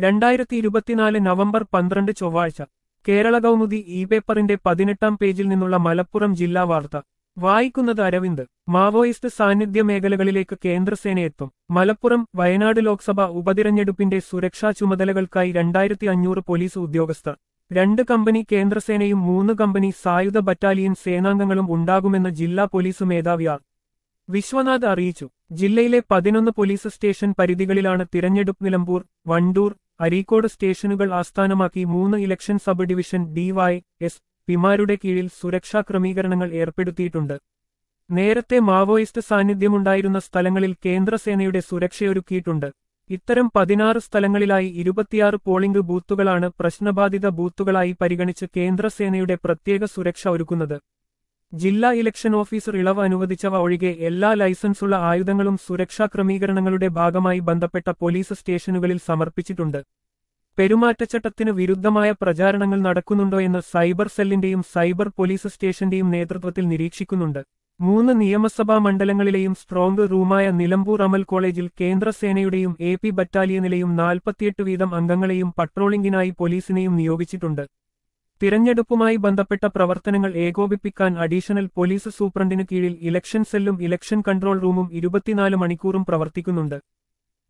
2024 November 12 ചൊവ്വാഴ്ച കേരള കൗമുദി പേപ്പറിന്റെ 18-ാം പേജിൽ നിന്നുള്ള മലപ്പുറം ജില്ലാ വാർത്ത വായിക്കുന്നത് അരവിന്ദ്. മാവോയിസ്റ്റ് സാന്നിധ്യ മേഖലകളിലേക്ക് കേന്ദ്രസേനയെത്തും. മലപ്പുറം വയനാട് ലോക്സഭ ഉപതിരഞ്ഞെടുപ്പിന്റെ സുരക്ഷാ ചുമതലകൾക്കായി 2500 പോലീസ് ഉദ്യോഗസ്ഥർ, 2 കമ്പനി കേന്ദ്രസേനയും 3 കമ്പനി സായുധ ബറ്റാലിയൻ സേനാംഗങ്ങളും ഉണ്ടാകുമെന്ന് ജില്ലാ പോലീസ് മേധാവി ആർ. വിശ്വനാഥ് അറിയിച്ചു. ജില്ലയിലെ 11 പോലീസ് സ്റ്റേഷൻ പരിധികളിലാണ് തിരഞ്ഞെടുപ്പ്. നിലമ്പൂർ, വണ്ടൂർ, അരീക്കോട് സ്റ്റേഷനുകൾ ആസ്ഥാനമാക്കി 3 ഇലക്ഷൻ സബ് ഡിവിഷൻ DY.S.പിമാരുടെ കീഴിൽ സുരക്ഷാ ക്രമീകരണങ്ങൾ ഏർപ്പെടുത്തിയിട്ടുണ്ട്. നേരത്തെ മാവോയിസ്റ്റ് സാന്നിധ്യമുണ്ടായിരുന്ന സ്ഥലങ്ങളിൽ കേന്ദ്രസേനയുടെ സുരക്ഷയൊരുക്കിയിട്ടുണ്ട്. ഇത്തരം 16 സ്ഥലങ്ങളിലായി 26 പോളിംഗ് ബൂത്തുകളാണ് പ്രശ്നബാധിത ബൂത്തുകളായി പരിഗണിച്ച് കേന്ദ്രസേനയുടെ പ്രത്യേക സുരക്ഷ ഒരുക്കുന്നത്. ജില്ലാ ഇലക്ഷൻ ഓഫീസർ ഇളവ് അനുവദിച്ചവ ഒഴികെ എല്ലാ ലൈസൻസുള്ള ആയുധങ്ങളും സുരക്ഷാ ക്രമീകരണങ്ങളുടെ ഭാഗമായി ബന്ധപ്പെട്ട പോലീസ് സ്റ്റേഷനുകളിൽ സമർപ്പിച്ചിട്ടുണ്ട്. പെരുമാറ്റച്ചട്ടത്തിന് വിരുദ്ധമായ പ്രചാരണങ്ങൾ നടക്കുന്നുണ്ടോയെന്ന് സൈബർ സെല്ലിന്റെയും സൈബർ പോലീസ് സ്റ്റേഷന്റെയും നേതൃത്വത്തിൽ നിരീക്ഷിക്കുന്നുണ്ട്. 3 നിയമസഭാ മണ്ഡലങ്ങളിലെയും സ്ട്രോങ് റൂമായ നിലമ്പൂർ അമൽ കോളേജിൽ കേന്ദ്രസേനയുടെയും AP ബറ്റാലിയനിലെയും 48 വീതം അംഗങ്ങളെയും പട്രോളിംഗിനായി പോലീസിനെയും നിയോഗിച്ചിട്ടുണ്ട്. തിരഞ്ഞെടുപ്പുമായി ബന്ധപ്പെട്ട പ്രവർത്തനങ്ങൾ ഏകോപിപ്പിക്കാൻ അഡീഷണൽ പോലീസ് സൂപ്രണ്ടിനു കീഴിൽ ഇലക്ഷൻ സെല്ലും ഇലക്ഷൻ കൺട്രോൾ റൂമും 24 മണിക്കൂറും പ്രവർത്തിക്കുന്നുണ്ട്.